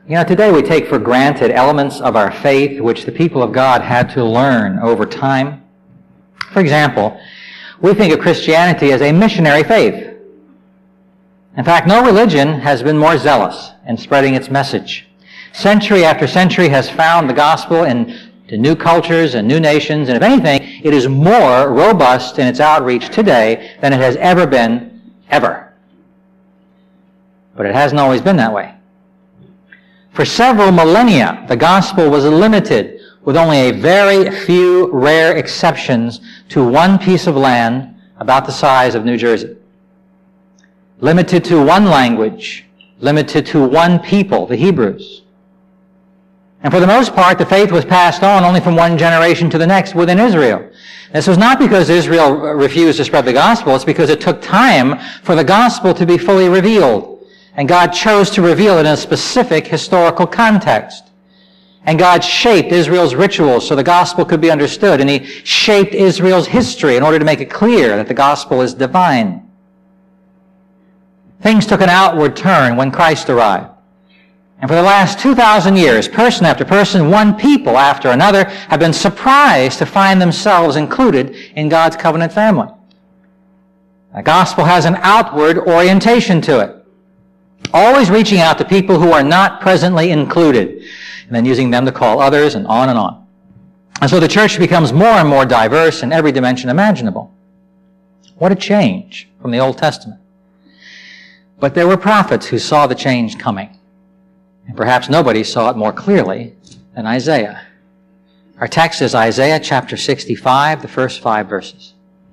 You know, today we take for granted elements of our faith which the people of God had to learn over time. For example, we think of Christianity as a missionary faith. In fact, no religion has been more zealous in spreading its message. Century after century has found the gospel into new cultures and new nations, and if anything, it is more robust in its outreach today than it has ever been, ever. But it hasn't always been that way. For several millennia, the gospel was limited with only a very few rare exceptions to one piece of land about the size of New Jersey. Limited to one language, limited to one people, the Hebrews. And for the most part, the faith was passed on only from one generation to the next within Israel. This was not because Israel refused to spread the gospel, it's because it took time for the gospel to be fully revealed. And God chose to reveal it in a specific historical context. And God shaped Israel's rituals so the gospel could be understood. And He shaped Israel's history in order to make it clear that the gospel is divine. Things took an outward turn when Christ arrived. And for the last 2,000 years, person after person, one people after another, have been surprised to find themselves included in God's covenant family. The gospel has an outward orientation to it. Always reaching out to people who are not presently included, and then using them to call others, and on and on. And so the church becomes more and more diverse in every dimension imaginable. What a change from the Old Testament. But there were prophets who saw the change coming. And perhaps nobody saw it more clearly than Isaiah. Our text is Isaiah chapter 65, the first 5 verses.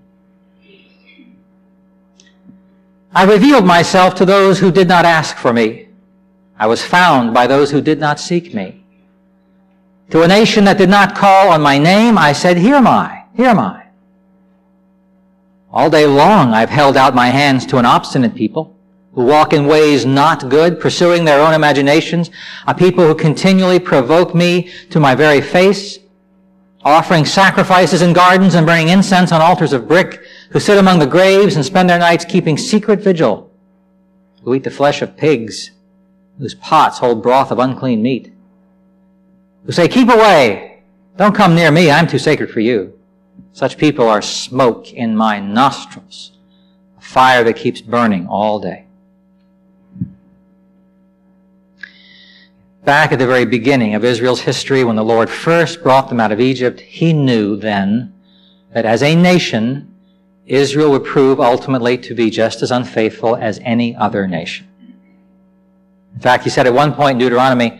I revealed myself to those who did not ask for me. I was found by those who did not seek me. To a nation that did not call on my name, I said, Here am I, here am I. All day long I've held out my hands to an obstinate people who walk in ways not good, pursuing their own imaginations, a people who continually provoke me to my very face, offering sacrifices in gardens and burning incense on altars of brick, who sit among the graves and spend their nights keeping secret vigil, who eat the flesh of pigs, whose pots hold broth of unclean meat, who say, Keep away, don't come near me, I'm too sacred for you. Such people are smoke in my nostrils, a fire that keeps burning all day. Back at the very beginning of Israel's history, when the Lord first brought them out of Egypt, He knew then that as a nation, Israel would prove ultimately to be just as unfaithful as any other nation. In fact, He said at one point in Deuteronomy,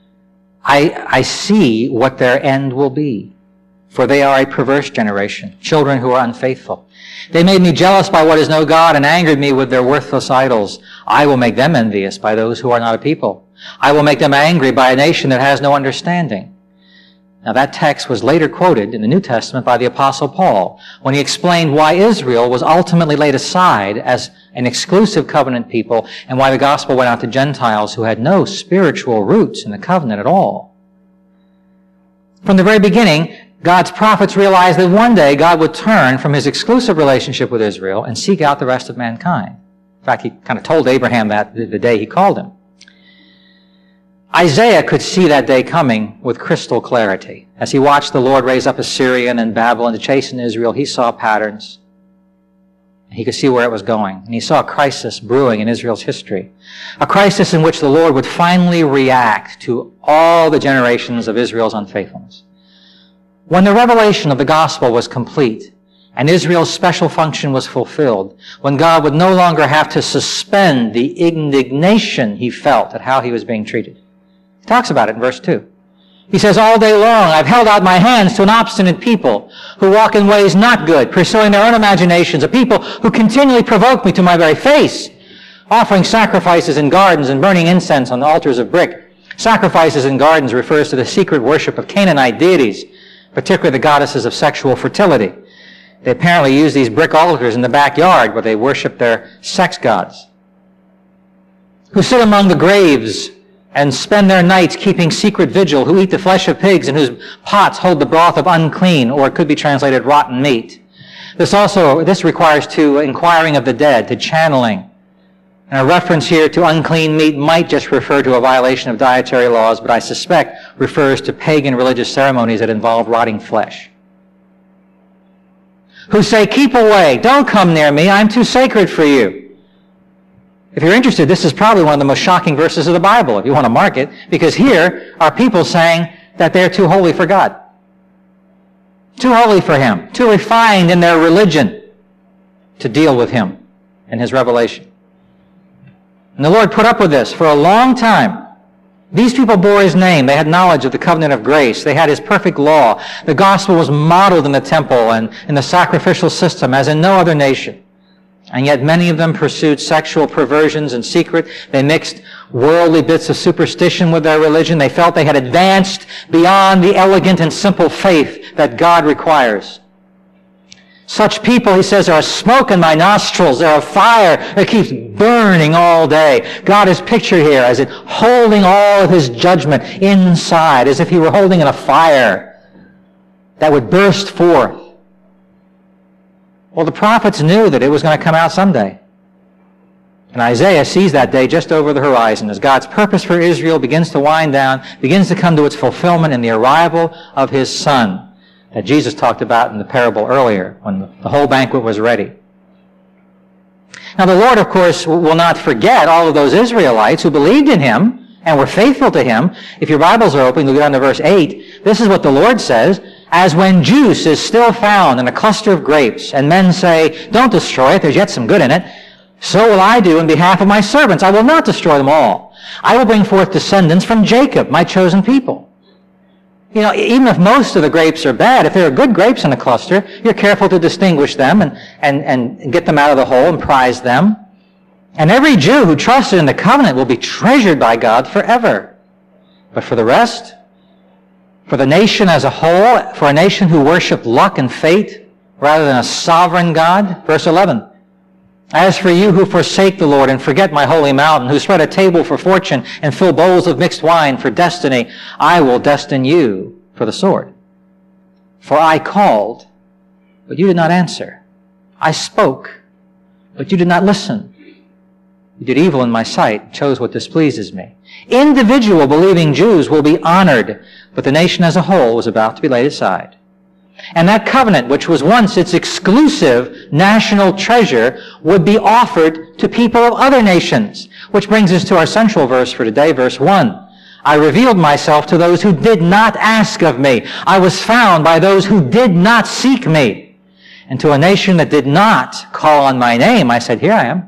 I see what their end will be, for they are a perverse generation, children who are unfaithful. They made me jealous by what is no God and angered me with their worthless idols. I will make them envious by those who are not a people. I will make them angry by a nation that has no understanding. Now that text was later quoted in the New Testament by the Apostle Paul when he explained why Israel was ultimately laid aside as an exclusive covenant people and why the gospel went out to Gentiles who had no spiritual roots in the covenant at all. From the very beginning, God's prophets realized that one day God would turn from His exclusive relationship with Israel and seek out the rest of mankind. In fact, He kind of told Abraham that the day He called him. Isaiah could see that day coming with crystal clarity. As he watched the Lord raise up Assyria and Babylon to chasten Israel, he saw patterns. He could see where it was going. And he saw a crisis brewing in Israel's history. A crisis in which the Lord would finally react to all the generations of Israel's unfaithfulness. When the revelation of the gospel was complete, and Israel's special function was fulfilled, when God would no longer have to suspend the indignation He felt at how He was being treated. He talks about it in verse 2. He says, All day long I've held out my hands to an obstinate people who walk in ways not good, pursuing their own imaginations, a people who continually provoke me to my very face, offering sacrifices in gardens and burning incense on the altars of brick. Sacrifices in gardens refers to the secret worship of Canaanite deities, particularly the goddesses of sexual fertility. They apparently use these brick altars in the backyard where they worship their sex gods. Who sit among the graves and spend their nights keeping secret vigil, who eat the flesh of pigs and whose pots hold the broth of unclean, or it could be translated rotten meat. This requires to inquiring of the dead, to channeling, And a reference here to unclean meat might just refer to a violation of dietary laws, but I suspect refers to pagan religious ceremonies that involve rotting flesh. Who say, keep away, don't come near me, I'm too sacred for you. If you're interested, this is probably one of the most shocking verses of the Bible, if you want to mark it, because here are people saying that they're too holy for God. Too holy for Him, too refined in their religion to deal with Him and His revelation. And the Lord put up with this for a long time. These people bore His name. They had knowledge of the covenant of grace. They had His perfect law. The gospel was modeled in the temple and in the sacrificial system as in no other nation. And yet many of them pursued sexual perversions in secret. They mixed worldly bits of superstition with their religion. They felt they had advanced beyond the elegant and simple faith that God requires. Such people, he says, are smoke in my nostrils. They're a fire that keeps burning all day. God is pictured here as it holding all of His judgment inside, as if He were holding in a fire that would burst forth. Well, the prophets knew that it was going to come out someday. And Isaiah sees that day just over the horizon as God's purpose for Israel begins to wind down, begins to come to its fulfillment in the arrival of His Son that Jesus talked about in the parable earlier when the whole banquet was ready. Now the Lord, of course, will not forget all of those Israelites who believed in Him and were faithful to Him. If your Bibles are open, you'll get on to verse 8. This is what the Lord says, as when juice is still found in a cluster of grapes, and men say, don't destroy it, there's yet some good in it, so will I do in behalf of my servants. I will not destroy them all. I will bring forth descendants from Jacob, my chosen people. You know, even if most of the grapes are bad, if there are good grapes in a cluster, you're careful to distinguish them and get them out of the hole and prize them. And every Jew who trusted in the covenant will be treasured by God forever. But for the rest, for the nation as a whole, for a nation who worshiped luck and fate rather than a sovereign God, verse 11, as for you who forsake the Lord and forget my holy mountain, who spread a table for fortune and fill bowls of mixed wine for destiny, I will destine you for the sword. For I called, but you did not answer. I spoke, but you did not listen. You did evil in my sight, chose what displeases me. Individual believing Jews will be honored, but the nation as a whole was about to be laid aside. And that covenant, which was once its exclusive national treasure, would be offered to people of other nations. Which brings us to our central verse for today, verse 1. I revealed myself to those who did not ask of me. I was found by those who did not seek me. And to a nation that did not call on my name, I said, here I am.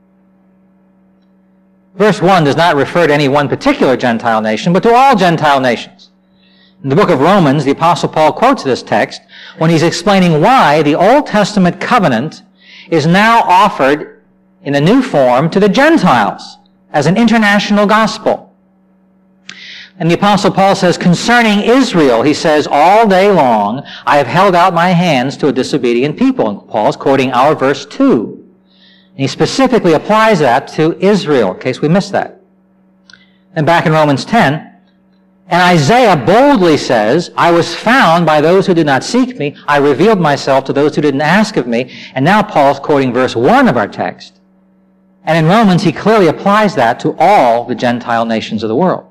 Verse 1 does not refer to any one particular Gentile nation, but to all Gentile nations. In the book of Romans, the Apostle Paul quotes this text when he's explaining why the Old Testament covenant is now offered in a new form to the Gentiles as an international gospel. And the Apostle Paul says, concerning Israel, he says, all day long I have held out my hands to a disobedient people. And Paul's quoting our verse 2. And he specifically applies that to Israel, in case we missed that. And back in Romans 10, and Isaiah boldly says, I was found by those who did not seek me. I revealed myself to those who didn't ask of me. And now Paul's quoting verse 1 of our text. And in Romans, he clearly applies that to all the Gentile nations of the world.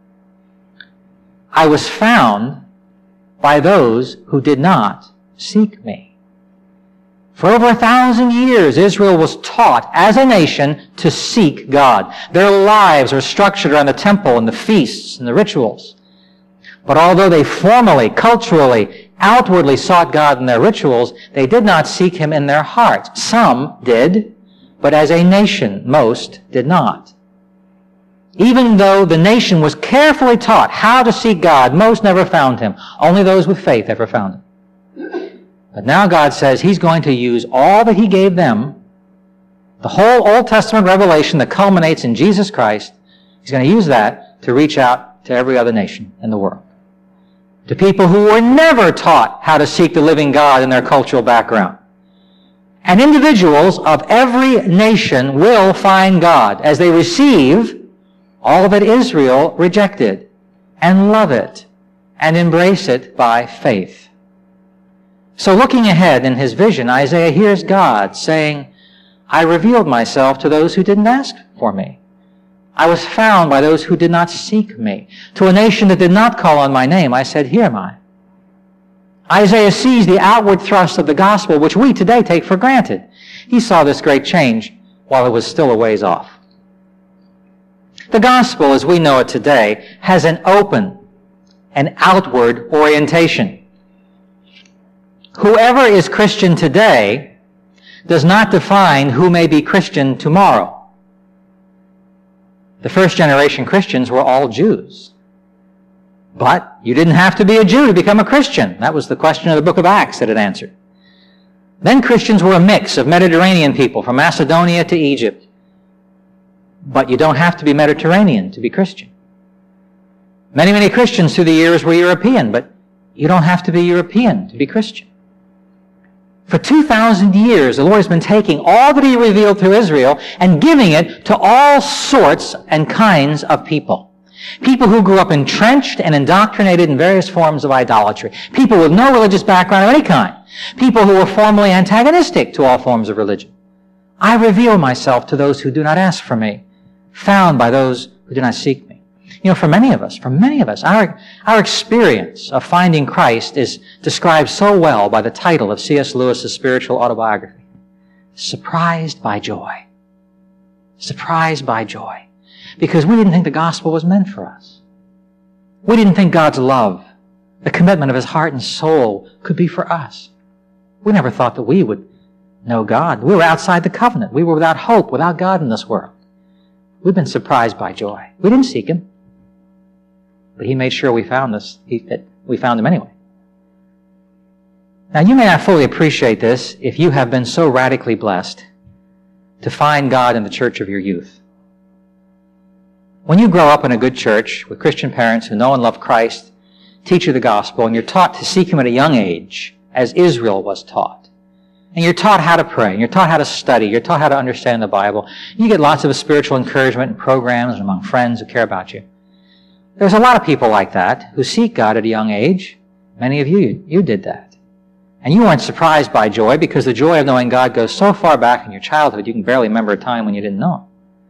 I was found by those who did not seek me. For over 1,000 years, Israel was taught as a nation to seek God. Their lives were structured around the temple and the feasts and the rituals. But although they formally, culturally, outwardly sought God in their rituals, they did not seek Him in their hearts. Some did, but as a nation, most did not. Even though the nation was carefully taught how to seek God, most never found Him. Only those with faith ever found Him. But now God says He's going to use all that He gave them, the whole Old Testament revelation that culminates in Jesus Christ, He's going to use that to reach out to every other nation in the world. To people who were never taught how to seek the living God in their cultural background. And individuals of every nation will find God as they receive all that Israel rejected and love it and embrace it by faith. So looking ahead in his vision, Isaiah hears God saying, I revealed myself to those who didn't ask for me. I was found by those who did not seek me. To a nation that did not call on my name, I said, here am I. Isaiah sees the outward thrust of the gospel, which we today take for granted. He saw this great change while it was still a ways off. The gospel, as we know it today, has an open and outward orientation. Whoever is Christian today does not define who may be Christian tomorrow. The first generation Christians were all Jews. But you didn't have to be a Jew to become a Christian. That was the question of the book of Acts that it answered. Then Christians were a mix of Mediterranean people from Macedonia to Egypt. But you don't have to be Mediterranean to be Christian. Many Christians through the years were European, but you don't have to be European to be Christian. For 2,000 years, the Lord has been taking all that He revealed through Israel and giving it to all sorts and kinds of people. People who grew up entrenched and indoctrinated in various forms of idolatry. People with no religious background of any kind. People who were formerly antagonistic to all forms of religion. I reveal myself to those who do not ask for me, found by those who do not seek me. You know, for many of us, our experience of finding Christ is described so well by the title of C.S. Lewis's spiritual autobiography, Surprised by Joy. Surprised by joy. Because we didn't think the gospel was meant for us. We didn't think God's love, the commitment of His heart and soul, could be for us. We never thought that we would know God. We were outside the covenant. We were without hope, without God in this world. We've been surprised by joy. We didn't seek Him, but He made sure we found us. We found Him anyway. Now, you may not fully appreciate this if you have been so radically blessed to find God in the church of your youth. When you grow up in a good church with Christian parents who know and love Christ, teach you the gospel, and you're taught to seek Him at a young age, as Israel was taught, and you're taught how to pray, and you're taught how to study, you're taught how to understand the Bible, you get lots of spiritual encouragement and programs and among friends who care about you. There's a lot of people like that who seek God at a young age. Many of you did that. And you weren't surprised by joy because the joy of knowing God goes so far back in your childhood you can barely remember a time when you didn't know Him.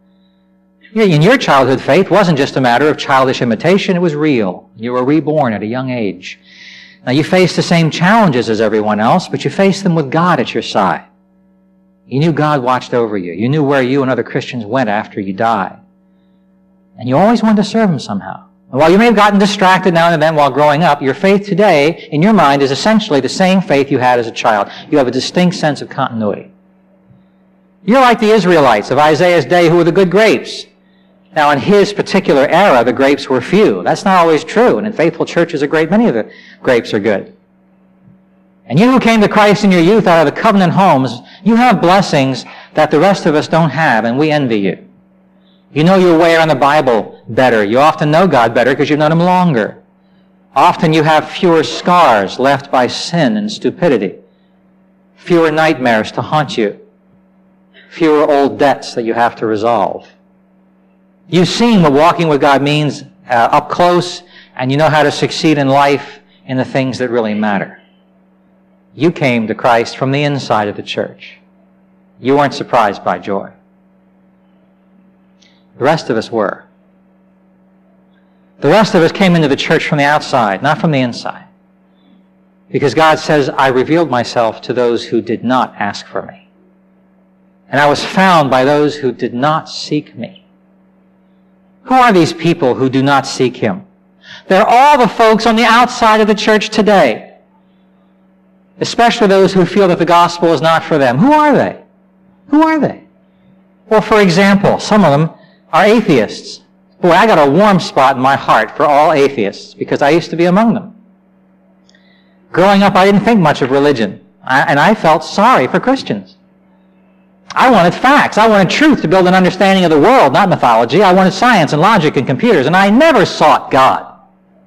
In your childhood, faith wasn't just a matter of childish imitation, it was real. You were reborn at a young age. Now, you faced the same challenges as everyone else, but you faced them with God at your side. You knew God watched over you. You knew where you and other Christians went after you died. And you always wanted to serve Him somehow. And while you may have gotten distracted now and then while growing up, your faith today, in your mind, is essentially the same faith you had as a child. You have a distinct sense of continuity. You're like the Israelites of Isaiah's day who were the good grapes. Now, in his particular era, the grapes were few. That's not always true, and in faithful churches, a great many of the grapes are good. And you who came to Christ in your youth out of the covenant homes, you have blessings that the rest of us don't have, and we envy you. You know your way around the Bible better. You often know God better because you've known Him longer. Often you have fewer scars left by sin and stupidity, fewer nightmares to haunt you, fewer old debts that you have to resolve. You've seen what walking with God means up close, and you know how to succeed in life in the things that really matter. You came to Christ from the inside of the church. You weren't surprised by joy. The rest of us were. The rest of us came into the church from the outside, not from the inside. Because God says, I revealed myself to those who did not ask for me. And I was found by those who did not seek me. Who are these people who do not seek Him? They're all the folks on the outside of the church today. Especially those who feel that the gospel is not for them. Who are they? Who are they? Well, for example, some of them are atheists. Boy, I got a warm spot in my heart for all atheists because I used to be among them. Growing up, I didn't think much of religion, and I felt sorry for Christians. I wanted facts. I wanted truth to build an understanding of the world, not mythology. I wanted science and logic and computers, and I never sought God.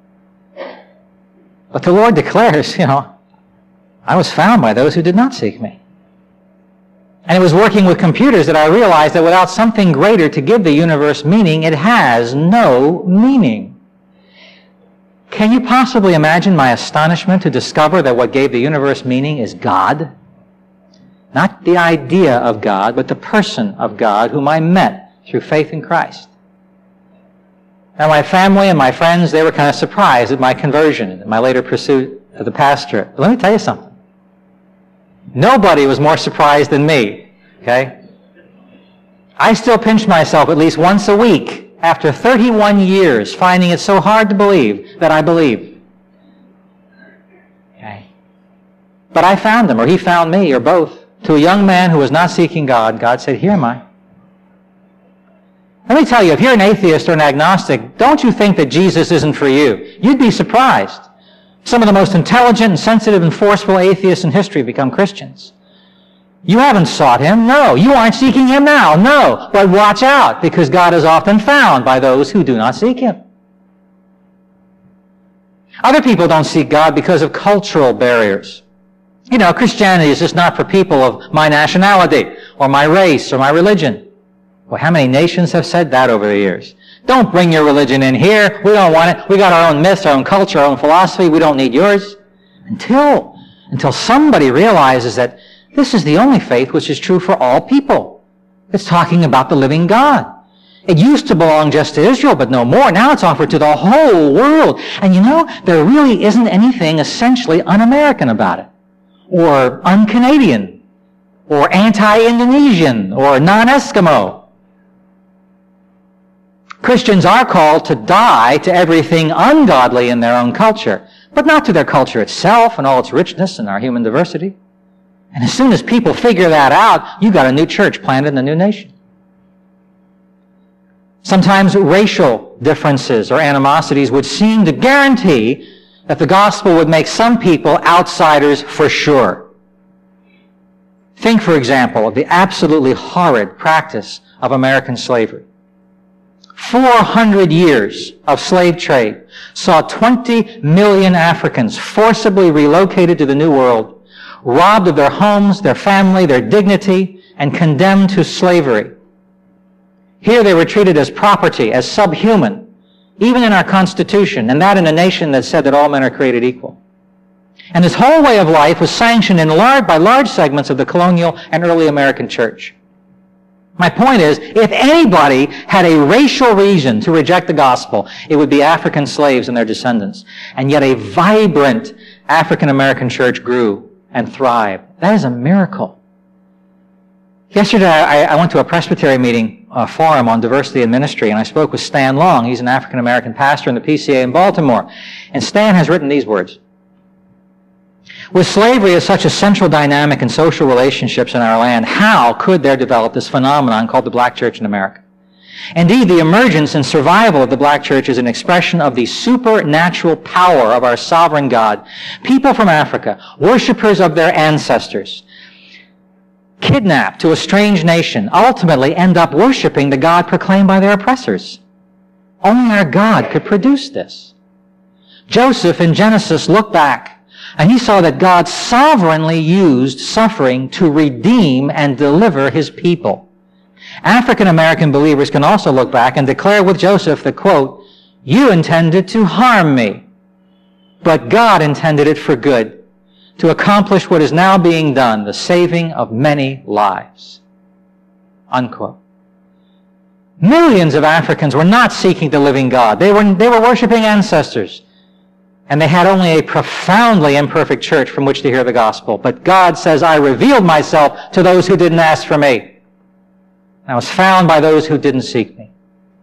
But the Lord declares, I was found by those who did not seek me. And it was working with computers that I realized that without something greater to give the universe meaning, it has no meaning. Can you possibly imagine my astonishment to discover that what gave the universe meaning is God? Not the idea of God, but the person of God whom I met through faith in Christ. Now my family and my friends, they were kind of surprised at my conversion and my later pursuit of the pastorate. But let me tell you something. Nobody was more surprised than me, okay? I still pinch myself at least once a week after 31 years, finding it so hard to believe that I believe. Okay? But I found him, or he found me, or both. To a young man who was not seeking God, God said, "Here am I." Let me tell you, if you're an atheist or an agnostic, don't you think that Jesus isn't for you. You'd be surprised. Some of the most intelligent and sensitive and forceful atheists in history become Christians. You haven't sought him, no. You aren't seeking him now, no. But watch out, because God is often found by those who do not seek him. Other people don't seek God because of cultural barriers. You know, Christianity is just not for people of my nationality, or my race, or my religion. Well, how many nations have said that over the years? Don't bring your religion in here. We don't want it. We got our own myths, our own culture, our own philosophy. We don't need yours. Until somebody realizes that this is the only faith which is true for all people. It's talking about the living God. It used to belong just to Israel, but no more. Now it's offered to the whole world. And you know, there really isn't anything essentially un-American about it, or un-Canadian, or anti-Indonesian, or non-Eskimo. Christians are called to die to everything ungodly in their own culture, but not to their culture itself and all its richness and our human diversity. And as soon as people figure that out, you've got a new church planted in a new nation. Sometimes racial differences or animosities would seem to guarantee that the gospel would make some people outsiders for sure. Think, for example, of the absolutely horrid practice of American slavery. 400 years of slave trade saw 20 million Africans forcibly relocated to the New World, robbed of their homes, their family, their dignity, and condemned to slavery. Here they were treated as property, as subhuman, even in our Constitution, and that in a nation that said that all men are created equal. And this whole way of life was sanctioned in by large segments of the colonial and early American church. My point is, if anybody had a racial reason to reject the gospel, it would be African slaves and their descendants. And yet a vibrant African-American church grew and thrived. That is a miracle. Yesterday, I went to a Presbytery meeting, forum on diversity in ministry, and I spoke with Stan Long. He's an African-American pastor in the PCA in Baltimore. And Stan has written these words. With slavery as such a central dynamic in social relationships in our land, how could there develop this phenomenon called the black church in America? Indeed, the emergence and survival of the black church is an expression of the supernatural power of our sovereign God. People from Africa, worshipers of their ancestors, kidnapped to a strange nation, ultimately end up worshiping the God proclaimed by their oppressors. Only our God could produce this. Joseph in Genesis looked back, and he saw that God sovereignly used suffering to redeem and deliver his people. African-American believers can also look back and declare with Joseph that, quote, "You intended to harm me, but God intended it for good, to accomplish what is now being done, the saving of many lives." Unquote. Millions of Africans were not seeking the living God. They were worshiping ancestors. And they had only a profoundly imperfect church from which to hear the gospel. But God says, "I revealed myself to those who didn't ask for me. I was found by those who didn't seek me."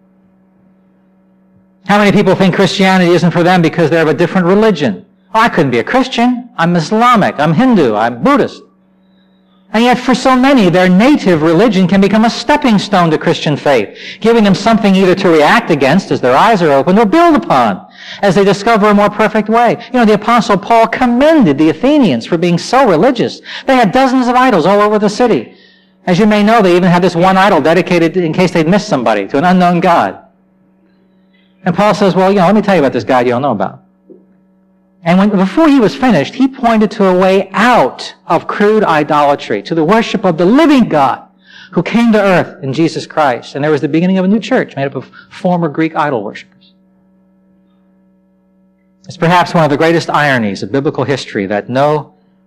How many people think Christianity isn't for them because they're of a different religion? Oh, I couldn't be a Christian. I'm Islamic. I'm Hindu. I'm Buddhist. And yet for so many, their native religion can become a stepping stone to Christian faith, giving them something either to react against as their eyes are opened or build upon as they discover a more perfect way. You know, the Apostle Paul commended the Athenians for being so religious. They had dozens of idols all over the city. As you may know, they even had this one idol dedicated in case they'd missed somebody, to an unknown God. And Paul says, well, let me tell you about this God you don't know about. And before he was finished, he pointed to a way out of crude idolatry, to the worship of the living God who came to earth in Jesus Christ. And there was the beginning of a new church made up of former Greek idol worshipers. It's perhaps one of the greatest ironies of biblical history that no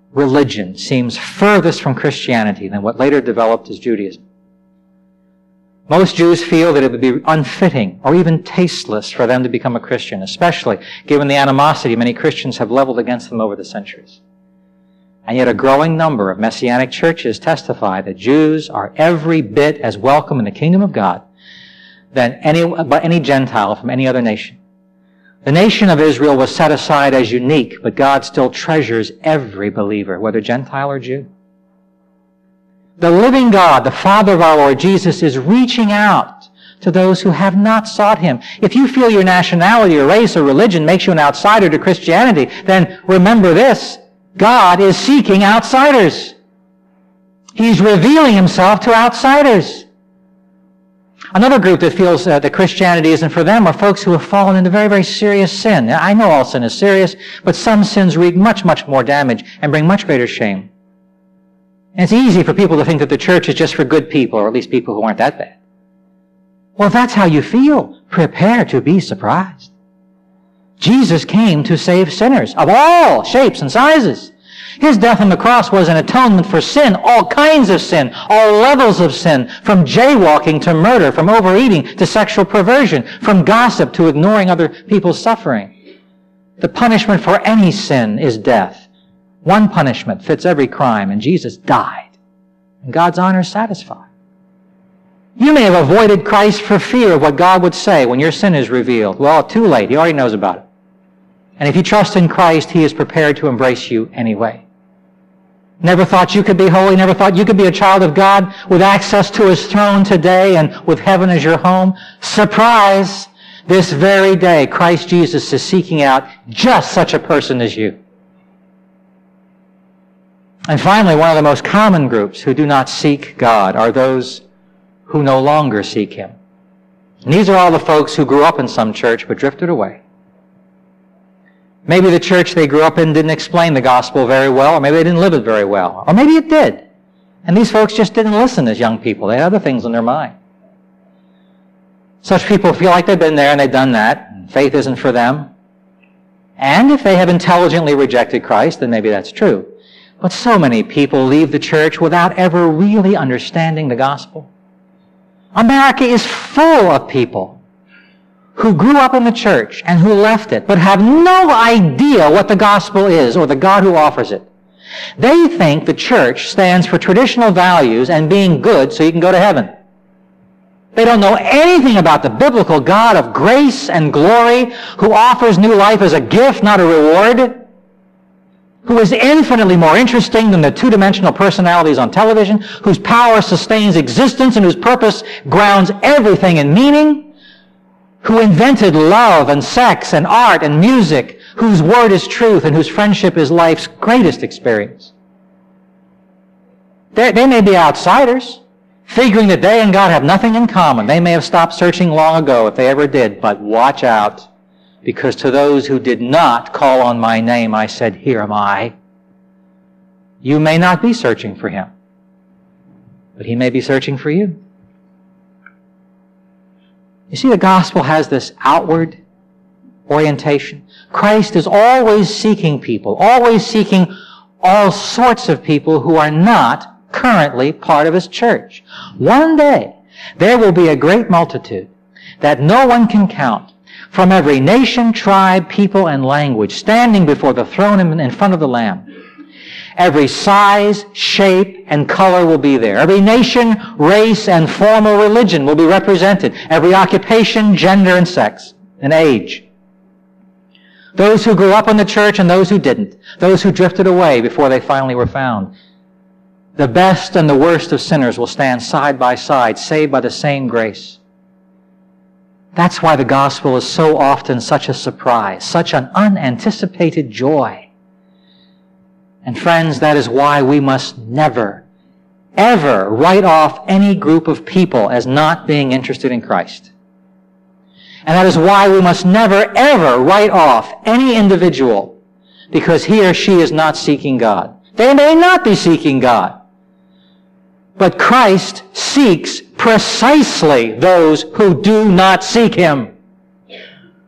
religion seems furthest from Christianity than what later developed as Judaism. Most Jews feel that it would be unfitting or even tasteless for them to become a Christian, especially given the animosity many Christians have leveled against them over the centuries. And yet a growing number of Messianic churches testify that Jews are every bit as welcome in the kingdom of God than any Gentile from any other nation. The nation of Israel was set aside as unique, but God still treasures every believer, whether Gentile or Jew. The living God, the Father of our Lord Jesus, is reaching out to those who have not sought Him. If you feel your nationality or race or religion makes you an outsider to Christianity, then remember this: God is seeking outsiders. He's revealing Himself to outsiders. Another group that feels that Christianity isn't for them are folks who have fallen into very, very serious sin. Now, I know all sin is serious, but some sins wreak much, much more damage and bring much greater shame. And it's easy for people to think that the church is just for good people, or at least people who aren't that bad. Well, if that's how you feel, prepare to be surprised. Jesus came to save sinners of all shapes and sizes. His death on the cross was an atonement for sin, all kinds of sin, all levels of sin, from jaywalking to murder, from overeating to sexual perversion, from gossip to ignoring other people's suffering. The punishment for any sin is death. One punishment fits every crime, and Jesus died. And God's honor is satisfied. You may have avoided Christ for fear of what God would say when your sin is revealed. Well, too late. He already knows about it. And if you trust in Christ, He is prepared to embrace you anyway. Never thought you could be holy, never thought you could be a child of God with access to His throne today and with heaven as your home? Surprise! This very day, Christ Jesus is seeking out just such a person as you. And finally, one of the most common groups who do not seek God are those who no longer seek Him. And these are all the folks who grew up in some church but drifted away. Maybe the church they grew up in didn't explain the gospel very well, or maybe they didn't live it very well, or maybe it did. And these folks just didn't listen as young people. They had other things on their mind. Such people feel like they've been there and they've done that, and faith isn't for them. And if they have intelligently rejected Christ, then maybe that's true. But so many people leave the church without ever really understanding the gospel. America is full of people who grew up in the church and who left it, but have no idea what the gospel is or the God who offers it. They think the church stands for traditional values and being good so you can go to heaven. They don't know anything about the biblical God of grace and glory who offers new life as a gift, not a reward, who is infinitely more interesting than the two-dimensional personalities on television, whose power sustains existence and whose purpose grounds everything in meaning, who invented love and sex and art and music, whose word is truth and whose friendship is life's greatest experience. They may be outsiders, figuring that they and God have nothing in common. They may have stopped searching long ago if they ever did, but watch out. Because to those who did not call on my name, I said, here am I. You may not be searching for Him, but He may be searching for you. You see, the gospel has this outward orientation. Christ is always seeking people, always seeking all sorts of people who are not currently part of His church. One day, there will be a great multitude that no one can count, from every nation, tribe, people, and language, standing before the throne in front of the Lamb. Every size, shape, and color will be there. Every nation, race, and formal religion will be represented. Every occupation, gender, and sex, and age. Those who grew up in the church and those who didn't. Those who drifted away before they finally were found. The best and the worst of sinners will stand side by side, saved by the same grace. That's why the gospel is so often such a surprise, such an unanticipated joy. And friends, that is why we must never, ever write off any group of people as not being interested in Christ. And that is why we must never, ever write off any individual because he or she is not seeking God. They may not be seeking God. But Christ seeks precisely those who do not seek Him.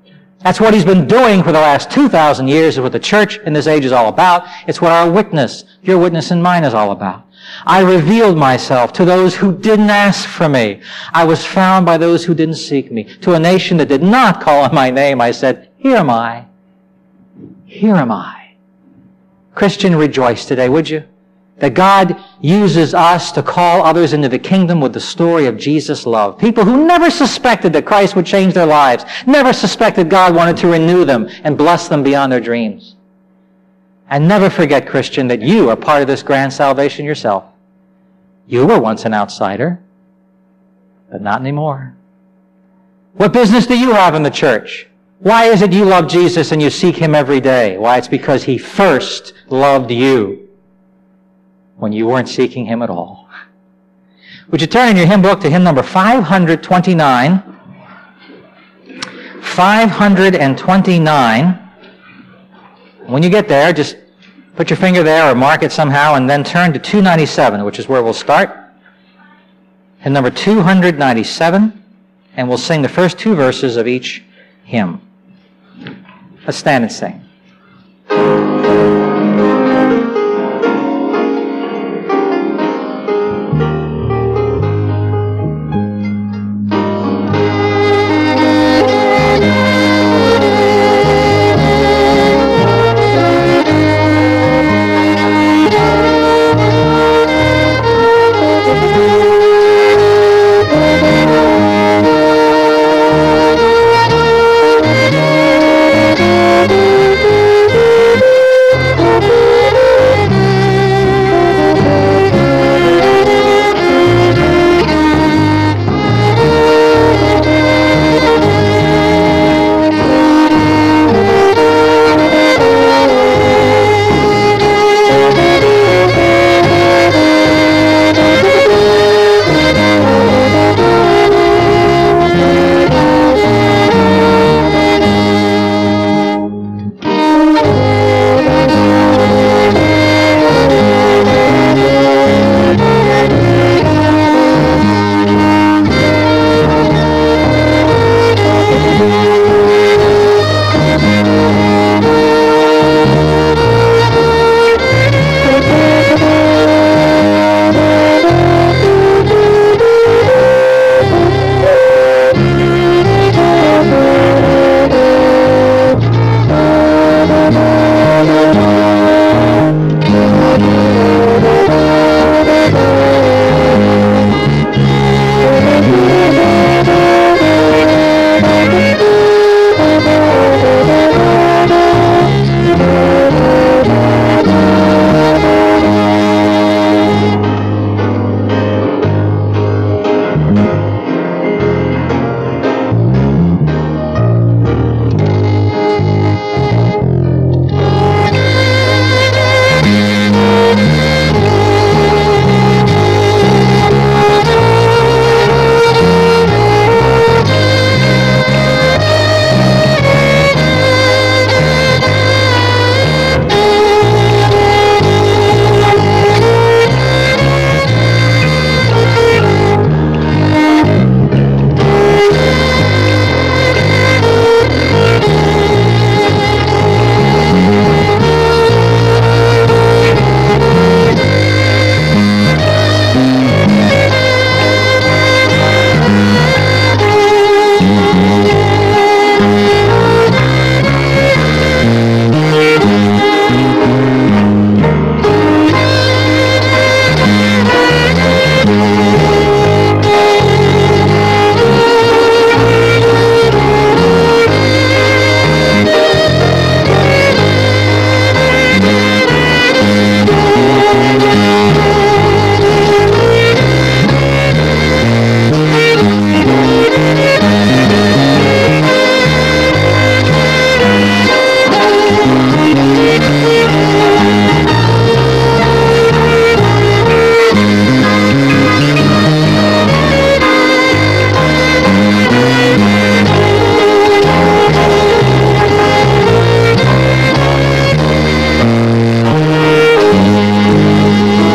That's what He's been doing for the last 2,000 years, is what the church in this age is all about. It's what our witness, your witness and mine, is all about. I revealed myself to those who didn't ask for me. I was found by those who didn't seek me. To a nation that did not call on my name, I said, here am I. Here am I. Christian, rejoice today, would you? That God uses us to call others into the kingdom with the story of Jesus' love. People who never suspected that Christ would change their lives, never suspected God wanted to renew them and bless them beyond their dreams. And never forget, Christian, that you are part of this grand salvation yourself. You were once an outsider, but not anymore. What business do you have in the church? Why is it you love Jesus and you seek Him every day? Why, it's because He first loved you when you weren't seeking Him at all. Would you turn in your hymn book to hymn number 529? 529. When you get there, just put your finger there or mark it somehow, and then turn to 297, which is where we'll start. Hymn number 297, and we'll sing the first two verses of each hymn. Let's stand and sing.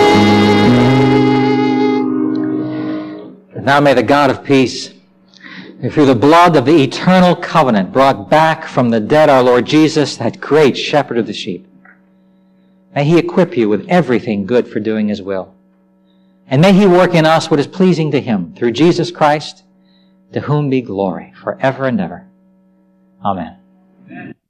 Now may the God of peace, through the blood of the eternal covenant, brought back from the dead our Lord Jesus, that great shepherd of the sheep. May He equip you with everything good for doing His will. And may He work in us what is pleasing to Him, through Jesus Christ, to whom be glory forever and ever. Amen.